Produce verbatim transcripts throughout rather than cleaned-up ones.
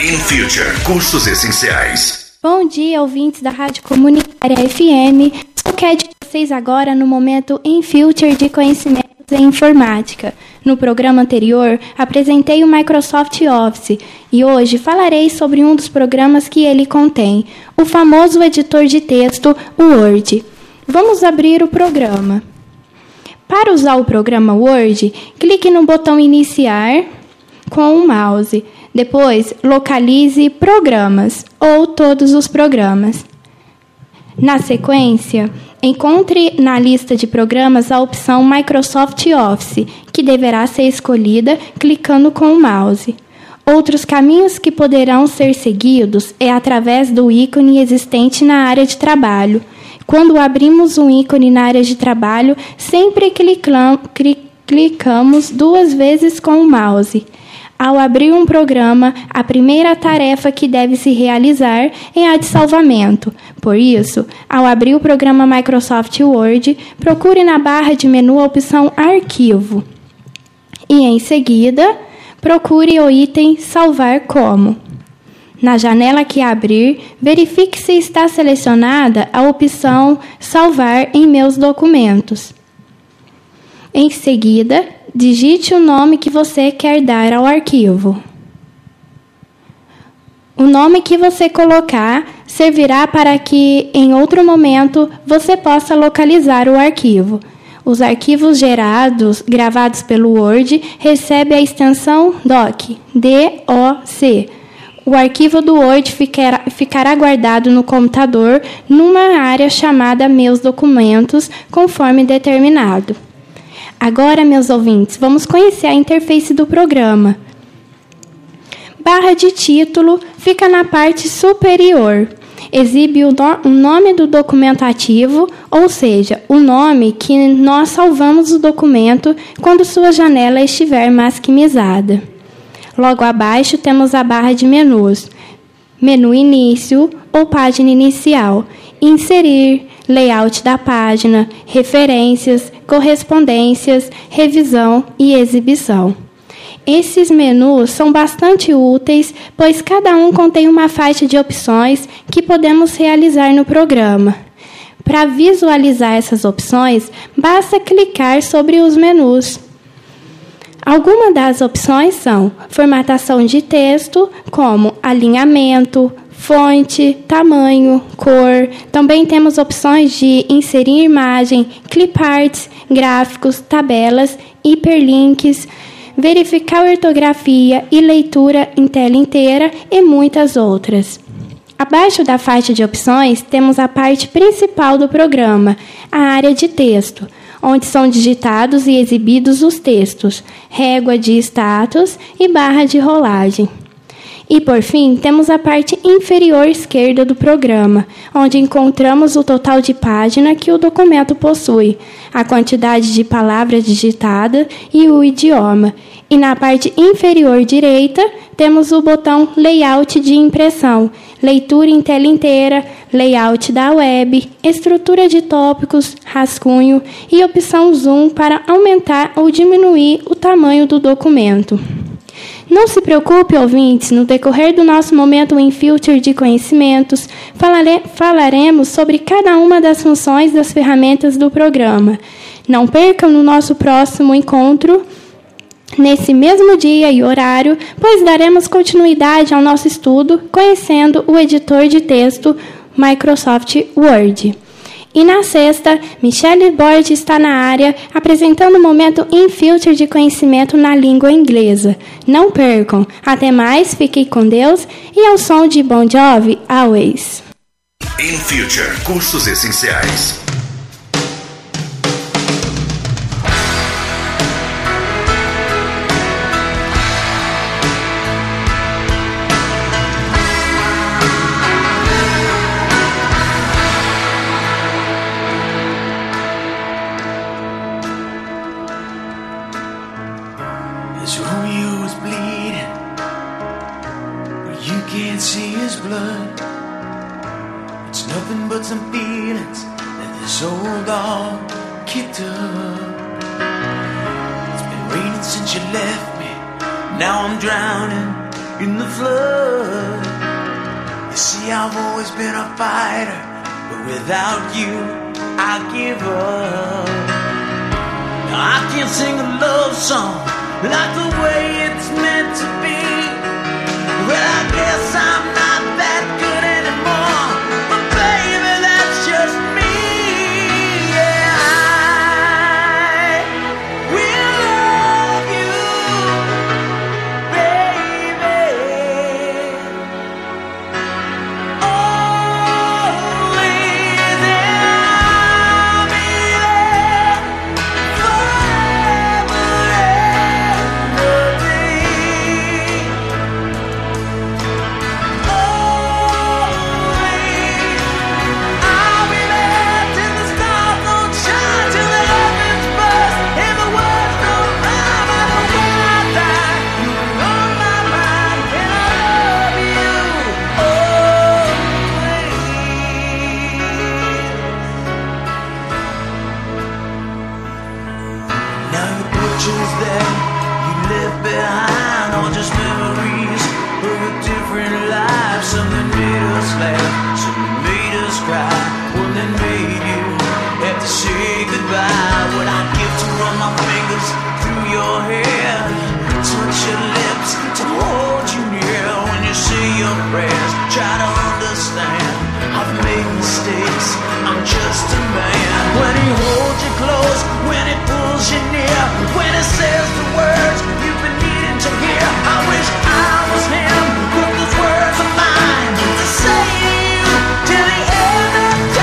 InFuture, cursos essenciais. Bom dia, ouvintes da Rádio Comunitária F M. Sou Cat de vocês agora no momento InFuture de Conhecimentos em Informática. No programa anterior, apresentei o Microsoft Office e hoje falarei sobre um dos programas que ele contém, o famoso editor de texto, o Word. Vamos abrir o programa. Para usar o programa Word, clique no botão Iniciar com o mouse. Depois, localize Programas ou todos os programas. Na sequência, encontre na lista de programas a opção Microsoft Office, que deverá ser escolhida clicando com o mouse. Outros caminhos que poderão ser seguidos é através do ícone existente na área de trabalho. Quando abrimos um ícone na área de trabalho, sempre clicam, clicamos duas vezes com o mouse. Ao abrir um programa, a primeira tarefa que deve se realizar é a de salvamento. Por isso, ao abrir o programa Microsoft Word, procure na barra de menu a opção Arquivo. E, em seguida, procure o item Salvar como. Na janela que abrir, verifique se está selecionada a opção Salvar em meus documentos. Em seguida, digite o nome que você quer dar ao arquivo. O nome que você colocar servirá para que, em outro momento, você possa localizar o arquivo. Os arquivos gerados, gravados pelo Word, recebem a extensão doc, D O C. O arquivo do Word ficará, ficará guardado no computador numa área chamada Meus Documentos, conforme determinado. Agora, meus ouvintes, vamos conhecer a interface do programa. Barra de título fica na parte superior. Exibe o, no- o nome do documento ativo, ou seja, o nome que nós salvamos o documento quando sua janela estiver masquimizada. Logo abaixo temos a barra de menus. Menu Início ou Página Inicial. Inserir, layout da página, referências, correspondências, revisão e exibição. Esses menus são bastante úteis, pois cada um contém uma faixa de opções que podemos realizar no programa. Para visualizar essas opções, basta clicar sobre os menus. Algumas das opções são formatação de texto, como alinhamento, fonte, tamanho, cor. Também temos opções de inserir imagem, cliparts, gráficos, tabelas, hiperlinks, verificar ortografia e leitura em tela inteira e muitas outras. Abaixo da faixa de opções, temos a parte principal do programa, a área de texto, onde são digitados e exibidos os textos, régua de status e barra de rolagem. E, por fim, temos a parte inferior esquerda do programa, onde encontramos o total de página que o documento possui, a quantidade de palavras digitadas e o idioma. E na parte inferior direita, temos o botão Layout de impressão, leitura em tela inteira, layout da web, estrutura de tópicos, rascunho e opção Zoom para aumentar ou diminuir o tamanho do documento. Não se preocupe, ouvintes, no decorrer do nosso momento InFuture de conhecimentos, falare, falaremos sobre cada uma das funções das ferramentas do programa. Não percam no nosso próximo encontro, nesse mesmo dia e horário, pois daremos continuidade ao nosso estudo conhecendo o editor de texto Microsoft Word. E na sexta, Michelle Borges está na área, apresentando o momento InFuture de conhecimento na língua inglesa. Não percam. Até mais, fiquem com Deus e ao som de Bon Jovi, Always. InFuture, cursos essenciais. As Romeo was bleeding, but you can't see his blood. It's nothing but some feelings that this old dog kicked up. It's been raining since you left me, now I'm drowning in the flood. You see, I've always been a fighter, but without you, I give up. Now I can't sing a love song like the way it's meant to be. Well, I guess I'm not that good anymore, but baby, that's just me. Yeah, I will love you, baby. Always, I'll be there forever and a day. I'll be there till the stars don't shine, till the heavens burst, and the words don't rhyme. I know when I die, you'll be on my mind, and I love you always. Now your picture's there, you left behind all just memories of a different life. Something made us laugh, something made us cry, one that made you have to say goodbye. What I'd give to run my fingers through your hair, touch your lips, to hold you near. When you say your prayers, try to understand, I've made mistakes, I'm just a man. When he holds you close, when he pulls you near, when he says the words you've been needing to hear, I wish I was him, but those words are mine to say to you till the end of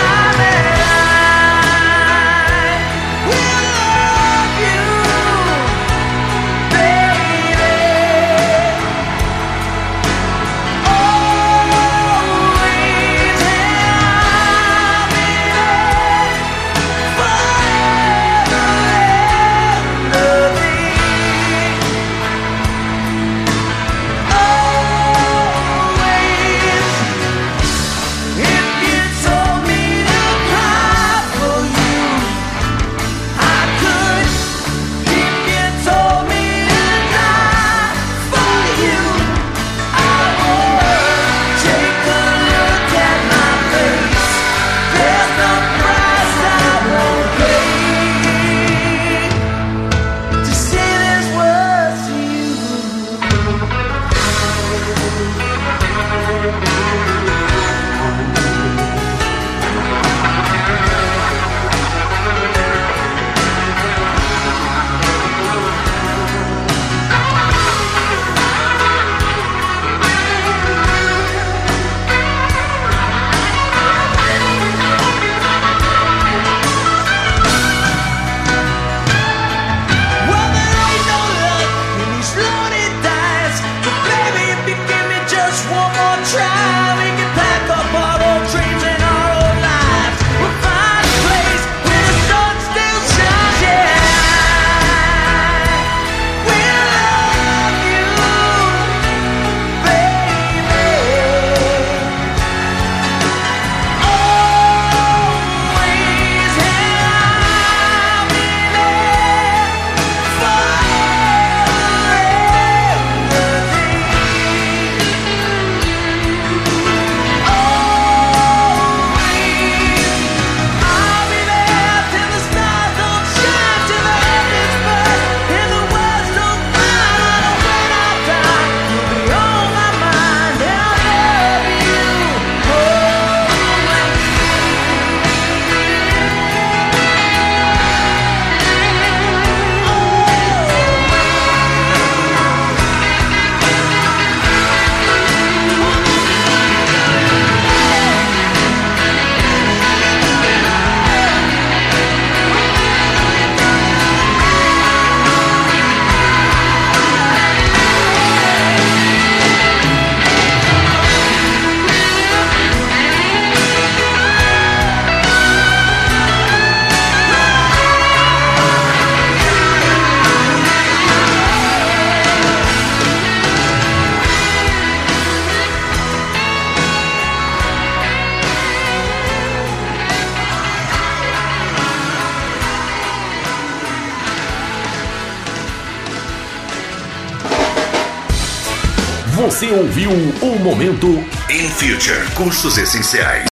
Você ouviu o Momento In Future, cursos essenciais.